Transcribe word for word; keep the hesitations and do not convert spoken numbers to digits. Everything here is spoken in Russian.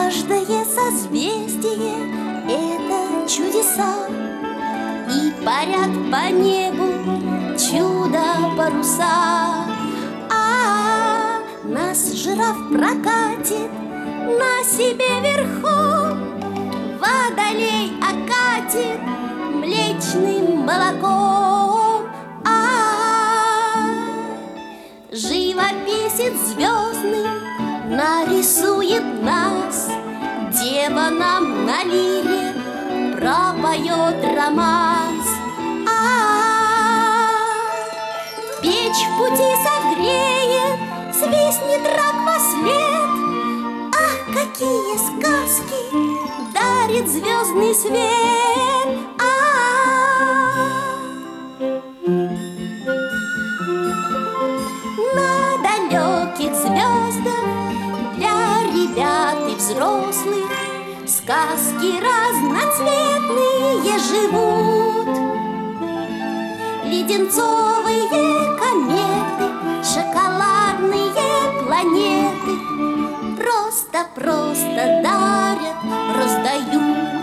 Каждое созвездие — это чудеса, и парят по небу чудо-паруса. А нас жираф прокатит на себе верхом, водолей окатит млечным молоком. А живописец звездный нарисует нас, дева нам на лире пропоет романс. А печь в пути согреет, свистнет рак во след. Ах, какие сказки дарит звездный свет! На далеких звездах для ребят и взрослых сказки разноцветные живут. Леденцовые кометы, шоколадные планеты просто-просто дарят, раздают.